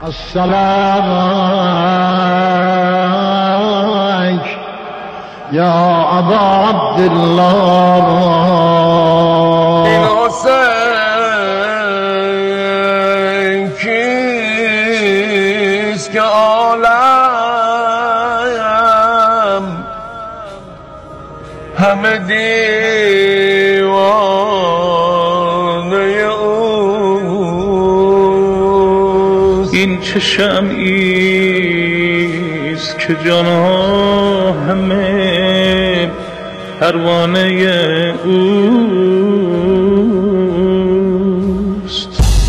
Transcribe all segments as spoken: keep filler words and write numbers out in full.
السلام علیک یا ابا عبدالله. این حسین کیست که عالم همه دیوانه اوست؟ این چه شمعیست که جانا همه پروانه اوست؟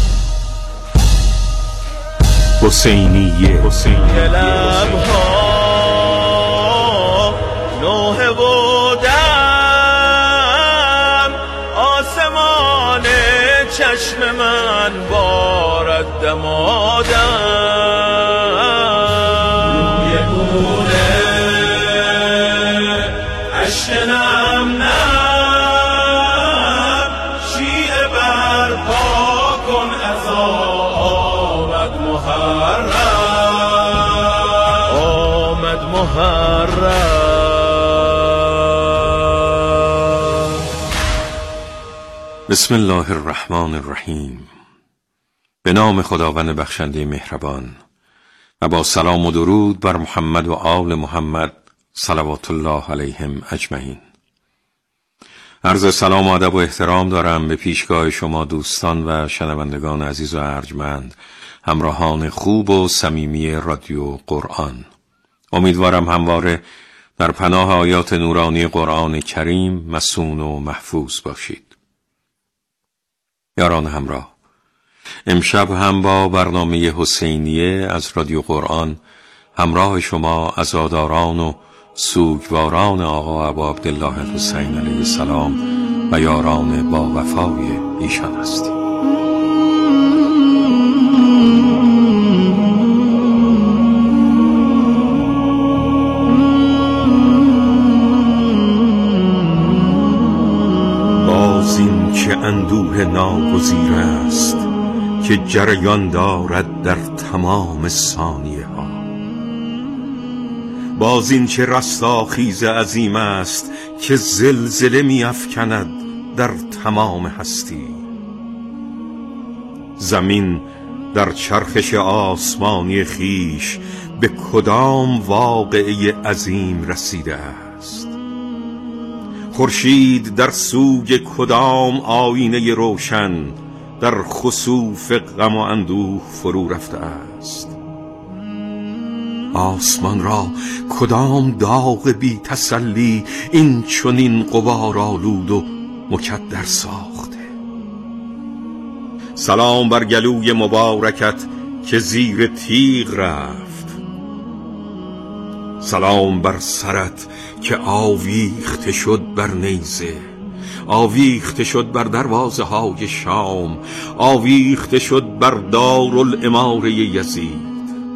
حسینیه حسینیه لبها نوحه و دم آسمان چشم من بارد دمادم روی گونه اشکنم نم شیعه برپا کن از آمد محرم آمد محرم. بسم الله الرحمن الرحیم. به نام خداوند بخشنده مهربان و با سلام و درود بر محمد و آل محمد صلوات الله علیهم اجمعین. عرض سلام و ادب و احترام دارم به پیشگاه شما دوستان و شنوندگان عزیز و ارجمند، همراهان خوب و صمیمی رادیو قرآن. امیدوارم همواره در پناه آیات نورانی قرآن کریم مصون و محفوظ باشید. یاران همراه، امشب هم با برنامه حسینیه از رادیو قرآن همراه شما عزاداران و سوگواران آقا ابا عبدالله الحسین علیه السلام و یاران با وفای ایشان هستیم. باز این که اندوه ناگزیر است که جریان دارد در تمام ثانیه ها، باز این که رستاخیز عظیم است که زلزله می افکند در تمام هستی. زمین در چرخش آسمانی خیش به کدام واقعه عظیم رسیده است؟ خورشید در سوگ کدام آینه روشن در خسوف غم و اندوه فرو رفته است؟ آسمان را کدام داغ بی تسلی این چنین غبار آلود و مکدر ساخته؟ سلام بر گلوی مبارکت که زیر تیغ رفت، سلام بر سرت که آویخته شد بر نیزه، آویخته شد بر دروازه های شام، آویخته شد بر دارالاماره یزید.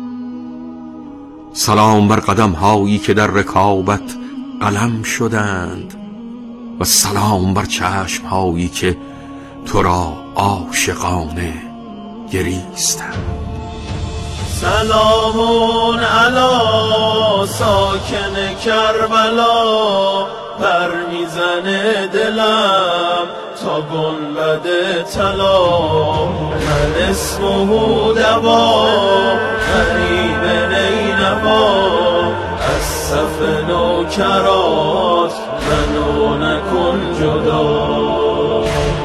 سلام بر قدم هایی که در رکابت قلم شدند و سلام بر چشم هایی که تو را عاشقانه گریستند. سلامون علی ساکن کربلا، پر میزنه دلم تا گنبد طلا، من اسمه دوا غریب نینوا، از صف نوکرات منو نکن جدا.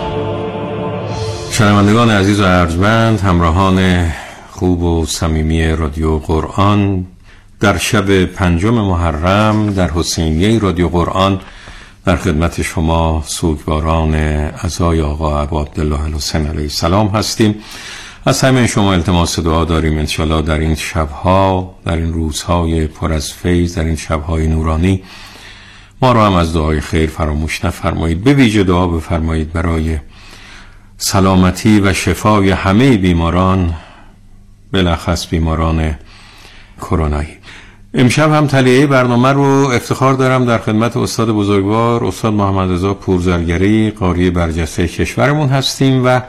شنوندگان عزیز و ارجمند، همراهان خوب و صمیمی رادیو قرآن، در شب پنجم محرم در حسینیه رادیو قرآن در خدمت شما سوگواران عزای آقا ابا عبدالله الحسین علیه السلام هستیم. از همه شما التماس دعا داریم انشالله در این شبها، در این روزهای پر از فیض، در این شبهای نورانی ما را هم از دعای خیر فراموش نفرمایید. به ویژه دعا بفرمایید برای سلامتی و شفای همه بیماران، بلخص بیماران کرونایی. امشب هم تلیه برنامه رو افتخار دارم در خدمت استاد بزرگوار استاد محمد رضا پورزرگری، قاری برجسته کشورمون هستیم و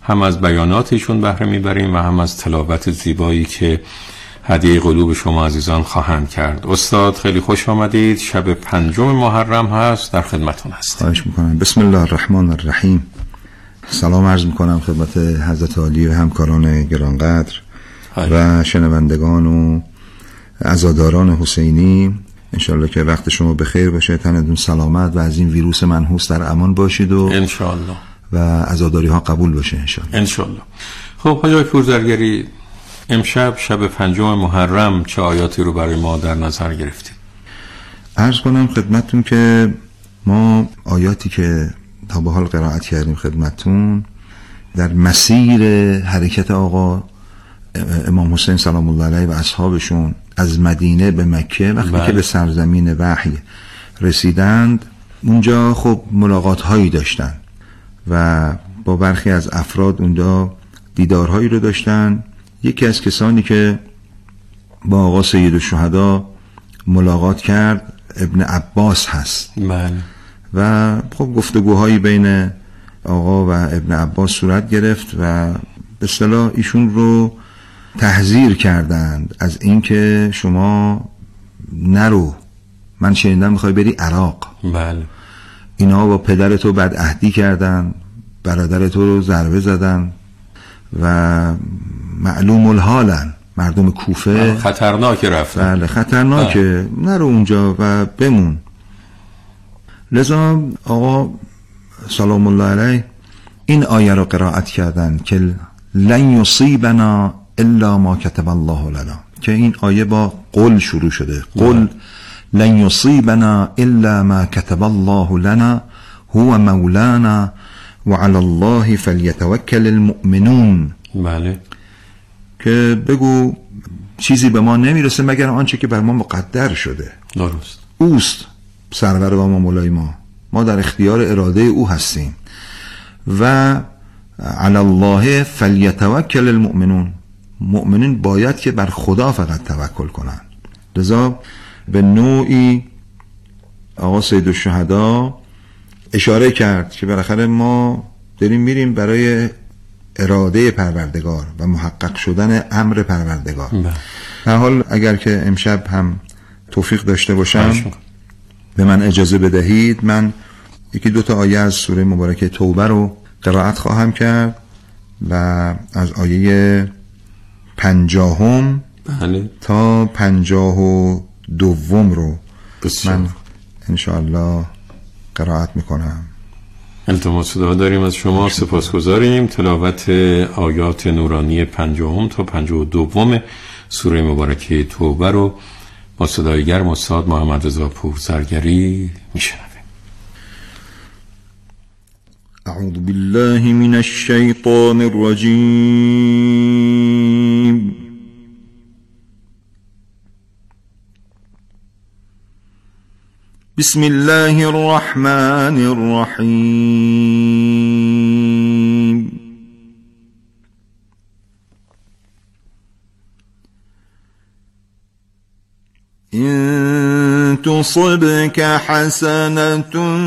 هم از بیاناتشون بهره میبریم و هم از تلاوت زیبایی که هدیه قلوب شما عزیزان خواهند کرد. استاد خیلی خوش آمدید. شب پنجم محرم هست، در خدمتون هستیم. خواهش میکنم. بسم الله الرحمن الرحیم. سلام عرض میکنم خدمت حضرت عالی و همکاران گرانقدر و شنوندگان و عزاداران حسینی. انشالله که وقت شما بخیر باشه، تنتون سلامت و از این ویروس منحوس در امان باشید و انشالله و عزاداری ها قبول باشه انشالله. انشالله. خب حاجی پورزرگری، امشب شب پنجم محرم چه آیاتی رو برای ما در نظر گرفتید؟ عرض کنم خدمتون که ما آیاتی که تا به حال قرائت کردیم خدمتون در مسیر حرکت آقا امام حسین سلام الله علیه و اصحابشون از مدینه به مکه وقتی بله. که به سرزمین وحی رسیدند، اونجا خب ملاقات هایی داشتن و با برخی از افراد اونجا دیدارهایی رو داشتن. یکی از کسانی که با آقا سید الشهدا ملاقات کرد ابن عباس هست. بله. و خب گفتگوهایی بین آقا و ابن عباس صورت گرفت و به اصطلاح ایشون رو تحذیر کردند از اینکه شما نرو، من شنیدم میخوای بری عراق. بله. اینا با پدر تو بدعهدی کردن، برادر تو رو ضربه زدن و معلوم الحالن، مردم کوفه خطرناک رفتن. بله خطرناکه، نرو اونجا و بمون. لذا آقا سلام الله علیه این آیه رو قرائت کردن که لن یصیبنا الا ما کتب الله لنا، که این آیه با قل شروع شده. قل لن یصیبنا الا ما کتب الله لنا هو مولانا وعلى الله فلیتوکل المؤمنون. بله. که بگو چیزی به ما نمیرسه مگر آنچه که بر ما مقدر شده. درست. اوست سرور و ما مولای ما، ما در اختیار اراده او هستیم. و علی الله فلیتوکل المؤمنون، مؤمنین باید که بر خدا فقط توکل کنند. لذا به نوعی آقا سید الشهدا اشاره کرد که بالاخره ما داریم میریم برای اراده پروردگار و محقق شدن امر پروردگار. در حال اگر که امشب هم توفیق داشته باشم به من اجازه بدهید، من یکی دو تا آیه از سوره مبارکه توبه رو قرائت خواهم کرد و از آیه پنجاهم بله. تا پنجاه و دوم رو بسیار. من انشاءالله قرائت میکنم. التماس دعا داریم از شما. سپاسگزاریم. تلاوت آیات نورانی پنجاهم تا پنجاه و دوم سوره مبارکه توبه رو با صدای گرم استاد محمد رضا پورزرگری میشنویم. اعوذ بالله من الشیطان الرجیم. بسم الله الرحمن الرحیم. إن تصبك حسنة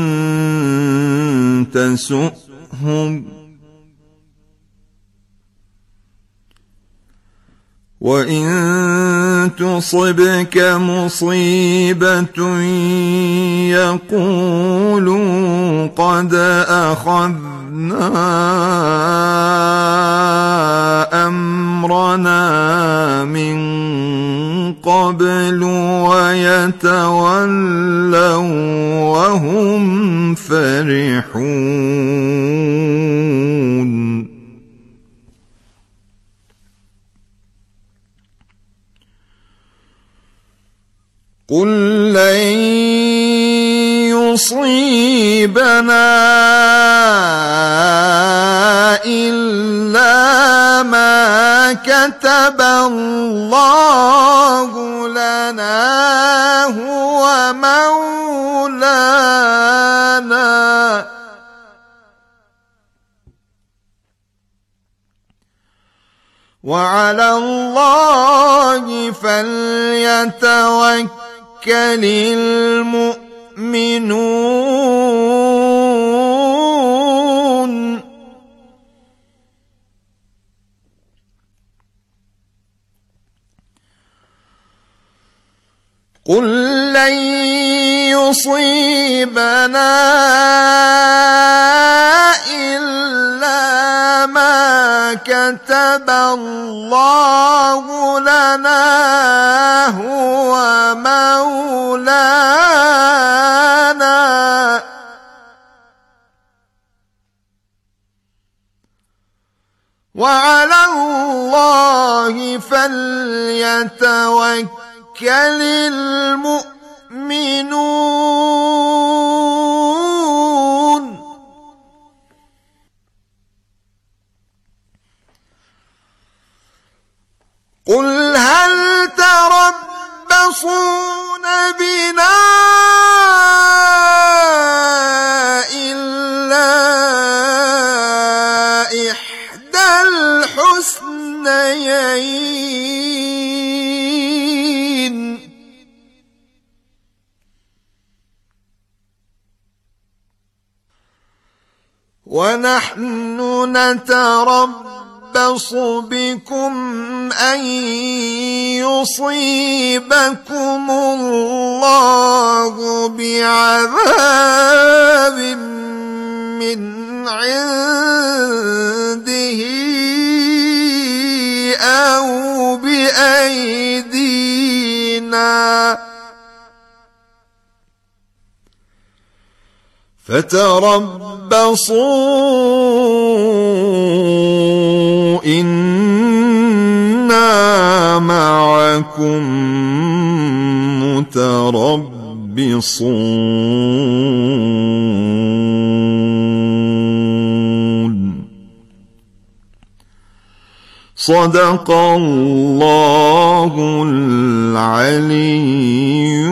تسؤهم وإن تصبك مصيبة يقولوا قد أخذنا أمرنا من قبل ويتولوا وهم فرحون. قل لن يصيبنا إلا ما كتب الله لنا هو مولانا وعلى الله فليتوكل المؤمنون. قل لن يصيبنا إلا ما كتب الله لنا هو مولانا وعلى الله فليتوكل المؤمنون قل هل تربصون بنا إلا إحدى الحسنيين ونحن نتربص بكم أن يصيبكم الله بعذاب من عنده أو بأيدينا فتربصوا إنا معكم متربصون صدق الله العلي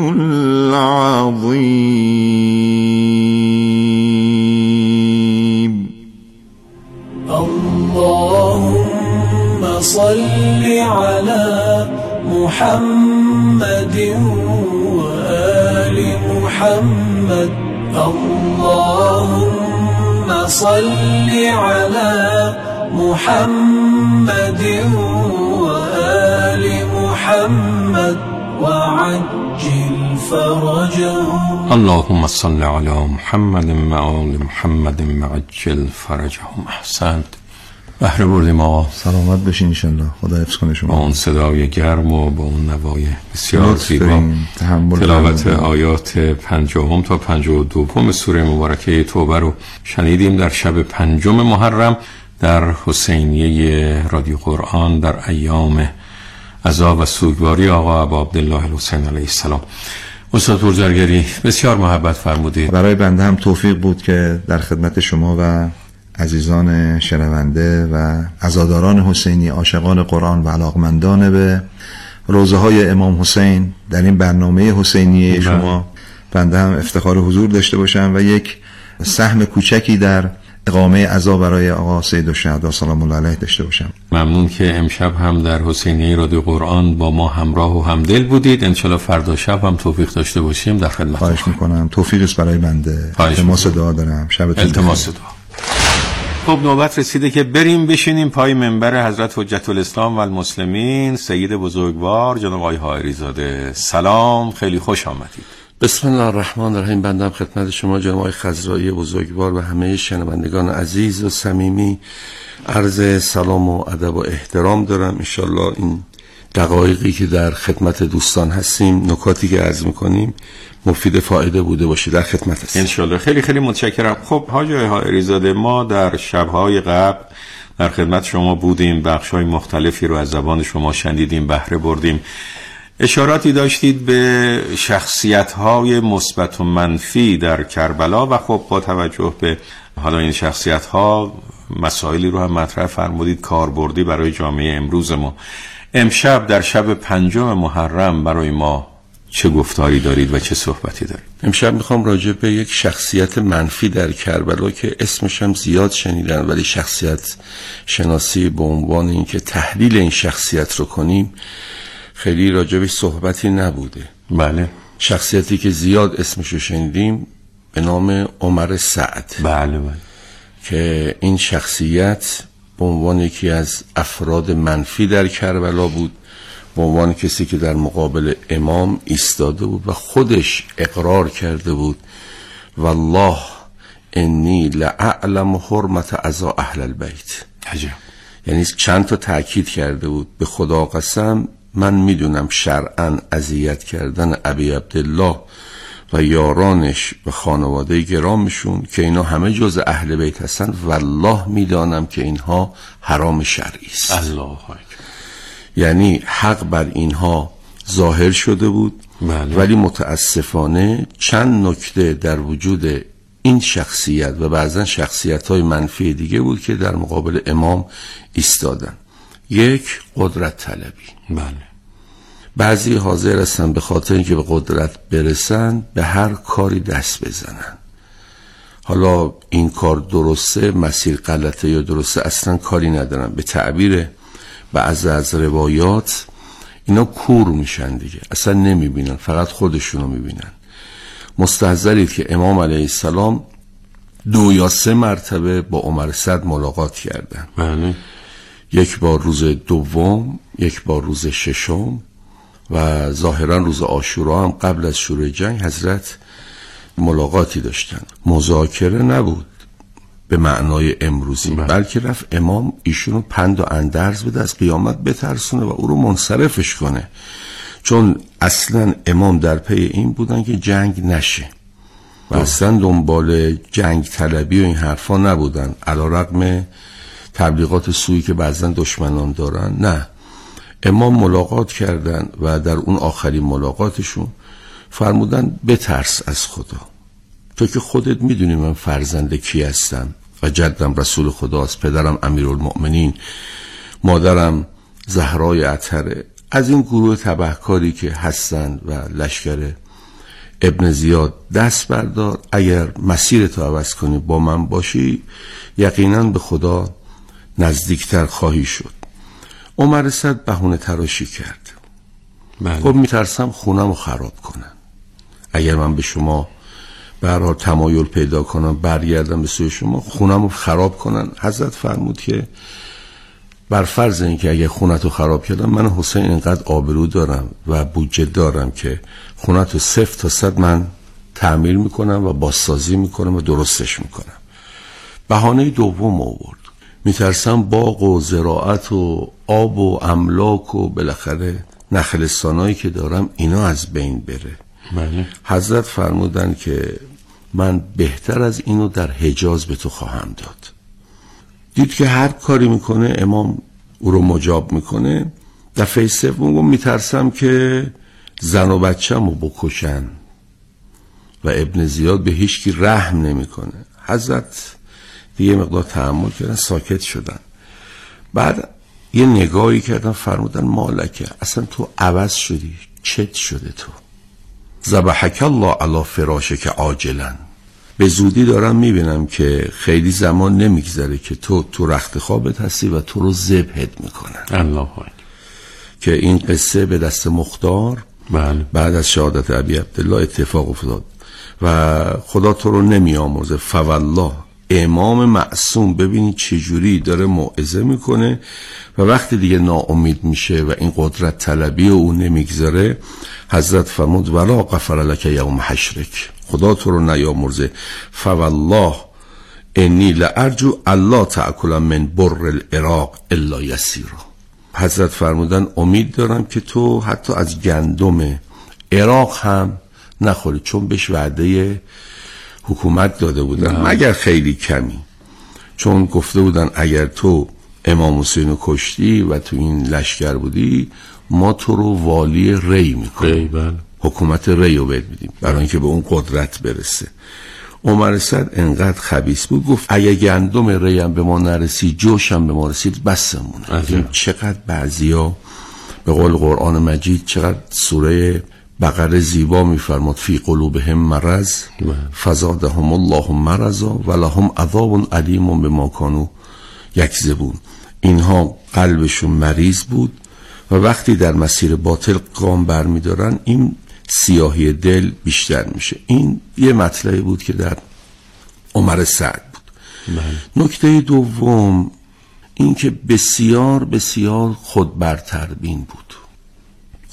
العظيم. اللهم صل على محمد وآل محمد. اللهم صل على محمد وآل محمد وعجل فرجهم. اللهم صل على محمد وآل محمد وعجل فرجهم. احسنت. بهره بردیم آقا. سلامت بشین انشالله. خدا حفظ کنه شما. با اون صدای گرم و با اون نوای بسیار زیبا تلاوت آیات پنجاهم تا پنجاه و دوم سوره مبارکه توبه رو شنیدیم در شب پنجم محرم در حسینیه رادیو قرآن در ایام عزا و سوگواری آقا ابا عبدالله الحسین علیه السلام. استاد پرزرگری بسیار محبت فرمودید. برای بنده هم توفیق بود که در خدمت شما و عزیزان شنونده و عزاداران حسینی، عاشقان قرآن و علاقمندان به روزه های امام حسین در این برنامه حسینیه شما بنده هم افتخار حضور داشته باشم و یک سهم کوچکی در اقامه عزا برای آقا سید الشهدا سلام الله علیه داشته باشم. ممنون که امشب هم در حسینیه رادیو قرآن با ما همراه و همدل بودید. انشالله فردا شب هم توفیق داشته باشیم در خدمت. خواهش میکنم. توفیق است برای بنده. التماس دعا دارم. شبتون التماس دعا. خب نوبت رسیده که بریم بشینیم پای منبر حضرت حجت الاسلام و المسلمین سید بزرگوار جناب آقای حائری زاده. سلام، خیلی خوش آمدید. بسم الله الرحمن الرحیم. بنده خدمت شما جناب آقای خضرایی بزرگوار و همه شنوندگان عزیز و صمیمی عرض سلام و ادب و احترام دارم. انشالله این دقایقی که در خدمت دوستان هستیم، نکاتی که عرض میکنیم مفید فایده بوده باشه. در خدمت هستیم انشالله. خیلی خیلی متشکرم. خب حاج حائری زاده، ما در شبهای قبل در خدمت شما بودیم، بخش‌های مختلفی رو از زبان شما شنیدیم، بهره بردیم. اشاراتی داشتید به شخصیت‌های مثبت و منفی در کربلا و خب با توجه به حالا این شخصیت‌ها مسائلی رو هم مطرح فرمودید کاربردی برای جامعه امروز ما. امشب در شب پنجم محرم برای ما چه گفتاری دارید و چه صحبتی دارید؟ امشب میخوام راجع به یک شخصیت منفی در کربلا که اسمش هم زیاد شنیدن ولی شخصیت شناسی به عنوان اینکه تحلیل این شخصیت رو کنیم خیلی راجبش صحبتی نبوده. بله. شخصیتی که زیاد اسمش رو شنیدیم به نام عمر سعد. بله بله. که این شخصیت به عنوان یکی از افراد منفی در کربلا بود به عنوان کسی که در مقابل امام ایستاده بود و خودش اقرار کرده بود والله انی لأعلم حرمت عزا اهل البیت. عجب. یعنی چند تا تأکید کرده بود، به خدا قسم من میدونم شرعاً اذیت کردن ابی عبدالله و یارانش و خانواده گرامشون که اینا همه جز اهل بیت هستن، والله میدانم که اینها حرام شرعی است. الله اکبر. یعنی حق بر اینها ظاهر شده بود. بله. ولی متاسفانه چند نکته در وجود این شخصیت و بعضا شخصیت‌های منفی دیگه بود که در مقابل امام ایستادن. یک، قدرت طلبی. بله. بعضی حاضر هستن به خاطر اینکه به قدرت برسن به هر کاری دست بزنن. حالا این کار درسته، مسیر غلطه یا درسته، اصلا کاری ندارن. به تعبیر بعض از روایات اینا کور میشن دیگه، اصلا نمیبینن، فقط خودشونو میبینن. مستحضرید که امام علیه السلام دو یا سه مرتبه با عمر سعد ملاقات کردن. بله. یک بار روز دوم، یک بار روز ششم و ظاهرا روز عاشورا هم قبل از شروع جنگ حضرت ملاقاتی داشتن. مذاکره نبود به معنای امروزی، بله. بلکه رفت امام ایشونو پند و اندرز بده از قیامت بترسونه و او رو منصرفش کنه، چون اصلا امام در پی این بودن که جنگ نشه و اصلا دنبال جنگ طلبی و این حرفا نبودن، علیرغم تبلیغات سویی که بعضا دشمنان دارن. نه، امام ملاقات کردن و در اون آخرین ملاقاتشون فرمودن بترس از خدا، تو که خودت میدونی من فرزند کی هستم و جدم رسول خداست، پدرم امیرالمؤمنین، مادرم زهرای اطهره. از این گروه تبهکاری که هستند و لشکر ابن زیاد دست بردار، اگر مسیرتو عوض کنی با من باشی یقینا به خدا نزدیکتر خواهی شد. عمر سعد بهونه تراشی کرد. بله. خب میترسم خونم رو خراب کنن، اگر من به شما به هر حال تمایل پیدا کنم برگردم به سوی شما خونم رو خراب کنن. حضرت فرمود که بر فرض اینکه اگه خونتو خراب کردم، من حسین اینقدر آبرو دارم و بودجه دارم که خونتو صفر تا صد من تعمیر میکنم و بازسازی میکنم و درستش میکنم. بهانه دوم آورد، میترسم باغ و زراعت و آب و املاک و بالاخره نخلستانایی که دارم اینا از بین بره. بله. حضرت فرمودن که من بهتر از اینو در حجاز به تو خواهم داد. دید که هر کاری میکنه امام او رو مجاب میکنه. دفعه سوم گفت میترسم که زن و بچه‌مو بکشن و ابن زیاد به هیچ کی رحم نمیکنه. حضرت دیگه مقدار تحمل کردن، ساکت شدن. بعد یه نگاهی کردن، فرمودن مالکه، اصلا تو عوض شدی، چت شده تو. ذبحک الله علی فراشک عاجلا. به زودی دارم میبینم که خیلی زمان نمیگذره که تو تو رخت خوابت هستی و تو رو ذبحت میکنن. الله اکبر. که این قصه به دست مختار بله. بعد از شهادت ابی عبدالله اتفاق افتاد و خدا تو رو نمیامرزه. فوالله امام معصوم ببینید چجوری داره موعظه میکنه و وقتی دیگه ناامید میشه و این قدرت طلبی او نمیگذاره، حضرت فرمود ولا غفر لک یوم حشرک، خدا تو رو نیامرزه. فوالله انی لارجو الله تاکل من بر العراق الا یسیرا. حضرت فرمودن امید دارم که تو حتی از گندم عراق هم نخوری، چون بهش وعده حکومت داده بودن مگر خیلی کمی، چون گفته بودن اگر تو امام حسین رو کشتی و تو این لشکر بودی ما تو رو والی ری میکنیم، بله. حکومت ری رو بهت میدیم برای اینکه به اون قدرت برسه. عمر سعد انقدر خبیث بود، گفت اگه گندم ری هم به ما نرسید جوش هم به ما رسید بسمونه. چقدر بعضیا به قول قرآن مجید، چقدر سوره بقره زیبا میفرماد فی قلوبهم مرض فزادهم الله مرضا ولهم عذاب علیم بما کانوا یکذبون. اینها قلبشون مریض بود و وقتی در مسیر باطل گام برمیدارن این سیاهی دل بیشتر میشه. این یه مطلبی بود که در عمر سعد بود. بله. نکته دوم این که بسیار بسیار خود برتربین بود.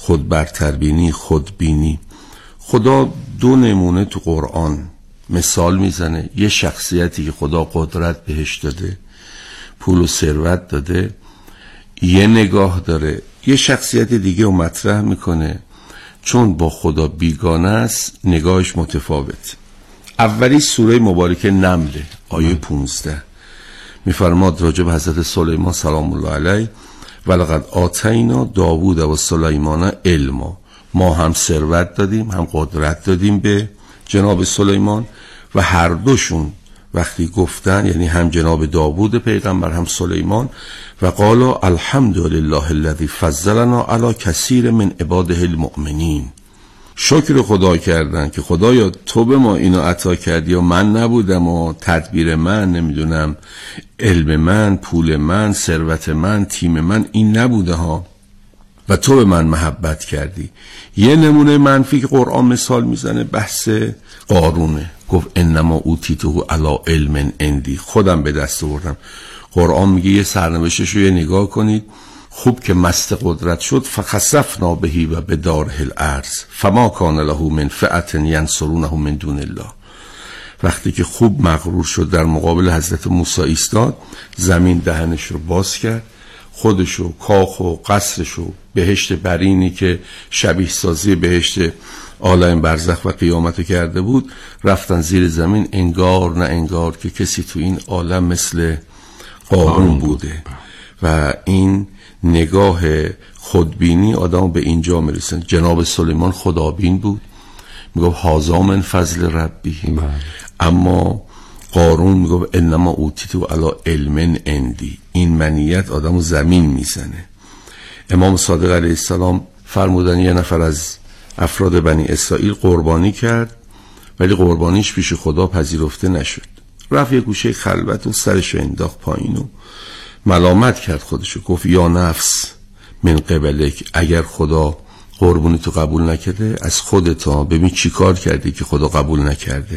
خود برتربینی، خودبینی. خدا دو نمونه تو قرآن مثال میزنه. یه شخصیتی که خدا قدرت بهش داده، پول و ثروت داده، یه نگاه داره. یه شخصیت دیگه رو مطرح میکنه، چون با خدا بیگانه است نگاهش متفاوت. اولی سوره مبارکه نمله آیه پونزده میفرماد راجب حضرت سلیمان سلام الله علیه: ولقد آتینا داوود و سلیمان علما. ما هم ثروت دادیم هم قدرت دادیم به جناب سلیمان و هر دوشون وقتی گفتن، یعنی هم جناب داوود پیغمبر هم سلیمان، و قالا الحمدلله الذی فضلنا علی کثیر من عباده المؤمنین. شکر خدا کردن که خدایا تو به ما اینو عطا کردی و من نبودم و تدبیر من، نمیدونم علم من، پول من، ثروت من، تیم من این نبوده ها و تو به من محبت کردی. یه نمونه منفی که قرآن مثال میزنه بحث قارونه. گفت انما اوتیته علی علم عندی، خودم به دست آوردم. قرآن میگه یه سرنوشتش رو یه نگاه کنید. خوب که مست قدرت شد فخسفنا بهی و بداره الارض فما کان له من فئة ینصرونه من دون الله. وقتی که خوب مغرور شد در مقابل حضرت موسی ایستاد، زمین دهنش رو باز کرد، خودشو، کاخ و قصرش و بهشت برینی که شبیه سازی بهشت عالم برزخ و قیامت کرده بود رفتن زیر زمین. انگار نه انگار که کسی تو این عالم مثل قارون بوده. و این نگاه خودبینی آدم به اینجا میرسن. جناب سلیمان خدابین بود، میگفت هازا من فضل ربی، اما قارون میگفت انما اوتیتو علی علم عندی. این منیت آدمو زمین میزنه. امام صادق علیه السلام فرمودن یه نفر از افراد بنی اسرائیل قربانی کرد ولی قربانیش پیش خدا پذیرفته نشد. رفت یه گوشه خلوت و سرش انداخت پایین و ملامت کرد خودشو. گفت یا نفس من قبلک، اگر خدا قربانی تو قبول نکرده از خودتا، ببین چی کار کردی که خدا قبول نکرده.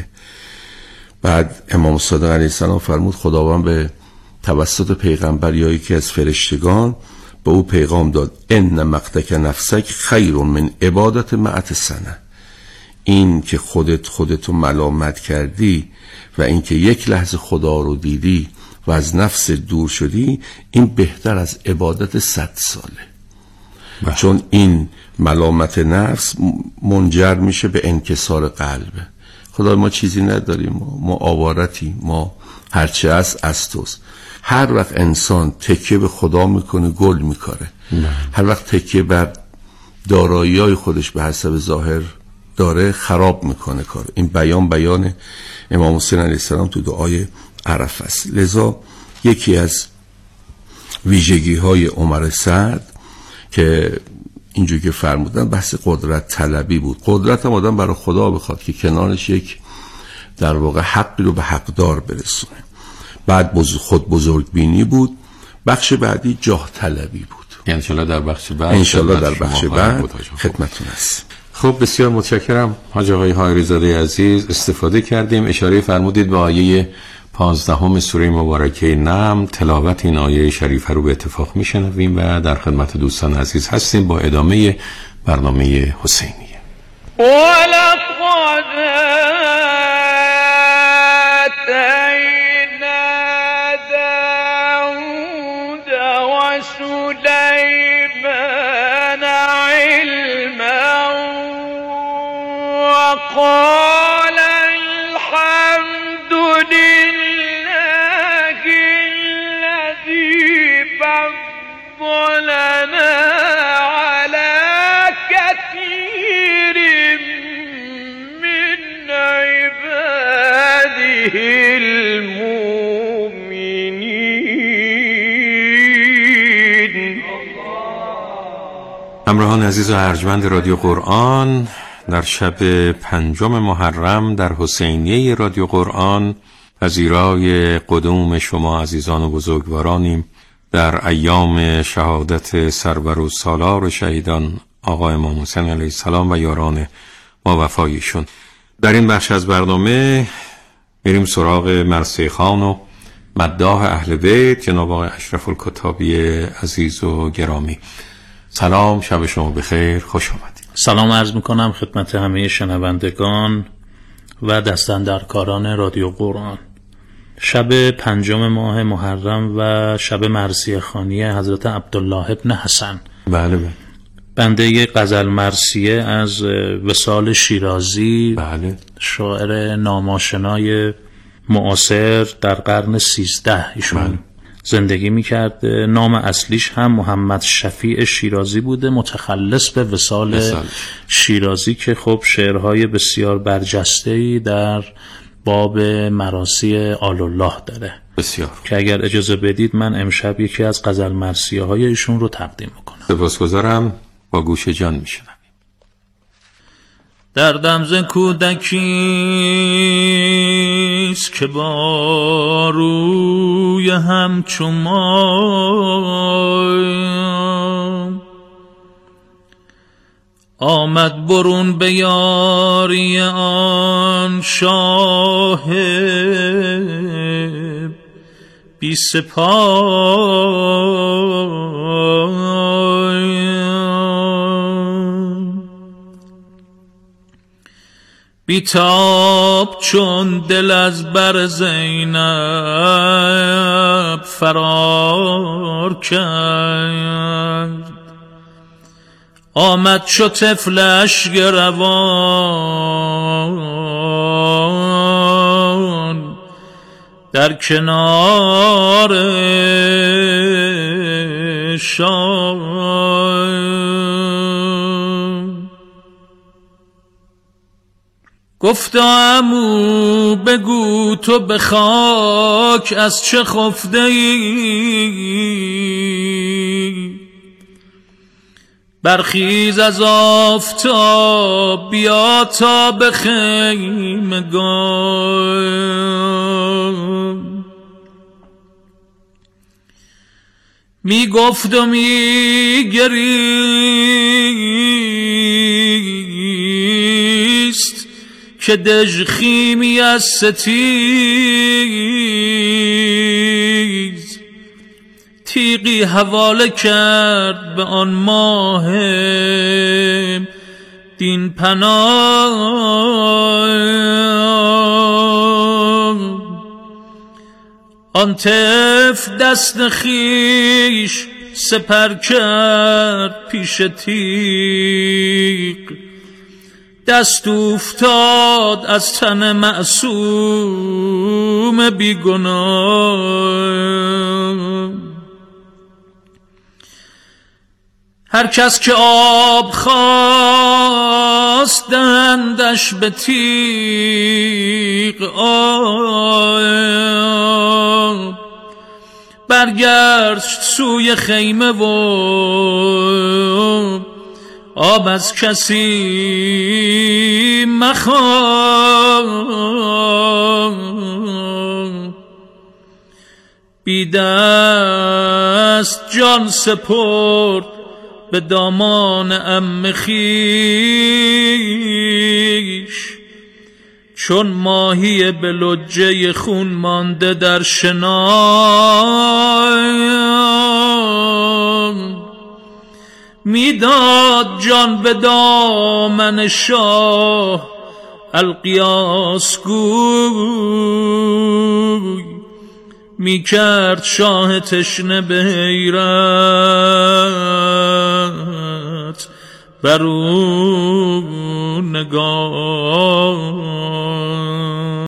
بعد امام صادق علیه السلام فرمود خداوند به توسط پیغمبر یا یکی از فرشتگان به او پیغام داد ان مقتک نفسک خیر من عبادت مئت سنه. این که خودت خودتو ملامت کردی و این که یک لحظه خدا رو دیدی و از نفس دور شدی، این بهتر از عبادت صد ساله. بح. چون این ملامت نفس منجر میشه به انکسار قلب. خدا ما چیزی نداریم، ما, ما آوارتیم، ما هرچه هست از توست. هر وقت انسان تکیه به خدا میکنه گل میکاره. هر وقت تکیه بر دارایی‌های خودش به حسب ظاهر داره خراب میکنه کار. این بیان بیان امام حسین علیه السلام تو دعای عرفه است. لذا یکی از ویژگی های عمر سعد که اینجور که فرمودن بحث قدرت طلبی بود. قدرت هم آدم برای خدا بخواد که کنارش یک در واقع حقی رو به حقدار برسونه. بعد خود بزرگ بینی بود. بخش بعدی جاه طلبی بود. انشالله در بخش بعد انشالله در بخش بعد خدمتتون است. خب بسیار متشکرم حاج آقای حائری زاده عزیز. استفاده کردیم، اشاره فرمودید به آیه پانزدهم سوره مبارکه نمل. تلاوت این آیه شریفه رو به اتفاق میشنویم و در خدمت دوستان عزیز هستیم با ادامه برنامه حسینیه. ولقد قال الحمد لله الذي فضلنا على كثير من عباده المؤمنين. همراهان عزیز و ارجمند رادیو قرآن، در شب پنجم محرم در حسینیه رادیو قرآن پذیرای قدوم شما عزیزان و بزرگوارانیم در ایام شهادت سرور و سالار شهیدان آقا امام حسین علیه السلام و یاران ما وفایشون. در این بخش از برنامه میریم سراغ مرثیه خوان و مداح اهل بیت جناب آقای اشرف الکتابی عزیز و گرامی. سلام، شب شما بخیر، خوش آمدید. سلام عرض میکنم خدمت همه شنوندگان و دستاندرکاران رادیو قرآن. شب پنجم ماه محرم و شب مرثیه خوانی حضرت عبدالله ابن حسن. بله بله. بنده غزل مرثیه از وصال شیرازی، بله. شاعر ناماشنای معاصر در قرن سیزده ایشون بله. زندگی میکرده. نام اصلیش هم محمد شفیع شیرازی بوده، متخلص به وصال بسال. شیرازی که خب شعرهای بسیار برجسته‌ای در باب مراثی آل الله داره. بسیار. که اگر اجازه بدید من امشب یکی از غزل مرثیه های ایشون رو تقدیم میکنم. سپاسگزارم، با گوش جان میشنم. دردم ز کودکیست که با روی همچو ماه آمد برون به یاری آن شاه بی سپاه. بیتاب چون دل از بر زینب فرار کرد، آمد چو طفل اشک روان در کنار شاه. گفتا عمو بگو تو به خاک از چه خفته ای، برخیز از آفتاب بیا تا به خیمگان. می گفت و می گریست که دژ خیمی از ستیز، تیغی حواله کرد به آن ماه دین پناه. آن طفل دست خیش سپر کرد پیش تیغ، دست افتاد از تن معصوم بیگناه. هر کس که آب خواست دهندش به تیغ آب، برگشت سوی خیمه و آب از کسی مخواه. بی دست جان سپرد به دامان عم خویش، چون ماهی به لجه خون مانده در شنا. میداد جان به دامن شاه القیاس گوی، می کرد شاه تشنه به حیرت بر او نگاه.